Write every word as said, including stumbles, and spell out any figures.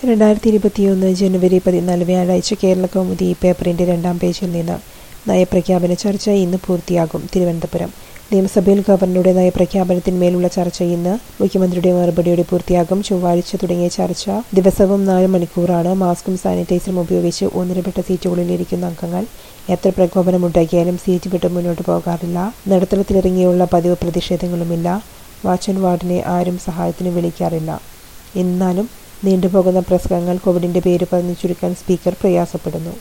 രണ്ടായിരത്തി ഇരുപത്തിയൊന്ന് ജനുവരി പതിനാല് വ്യാഴാഴ്ച കേരളകൗമുദി പേപ്പറിന്റെ രണ്ടാം പേജിൽ നിന്ന് നയപ്രഖ്യാപന ചർച്ച ഇന്ന് പൂർത്തിയാകും. തിരുവനന്തപുരം നിയമസഭയിൽ ഗവർണറുടെ നയപ്രഖ്യാപനത്തിന്മേലുള്ള ചർച്ച ഇന്ന് മുഖ്യമന്ത്രിയുടെ മറുപടിയോടെ പൂർത്തിയാകും. ചൊവ്വാഴ്ച തുടങ്ങിയ ചർച്ച ദിവസവും നാല് മണിക്കൂറാണ്. മാസ്കും സാനിറ്റൈസറും ഉപയോഗിച്ച് ഒന്നിടവിട്ട സീറ്റുകളിലിരിക്കുന്ന അംഗങ്ങൾ എത്ര പ്രകോപനമുണ്ടാക്കിയാലും സീറ്റ് വിട്ട് മുന്നോട്ട് പോകാറില്ല. നടുത്തളത്തിലിറങ്ങിയുള്ള പതിവ് പ്രതിഷേധങ്ങളുമില്ല. വാച്ച് ആൻഡ് വാർഡിനെ ആരും സഹായത്തിന് വിളിക്കാറില്ല. എന്നാലും നീണ്ടുപോകുന്ന പ്രസംഗങ്ങൾ കോവിഡിന്റെ പേര് പറഞ്ഞു ചുരുക്കാൻ സ്പീക്കർ പ്രയാസപ്പെടുന്നു.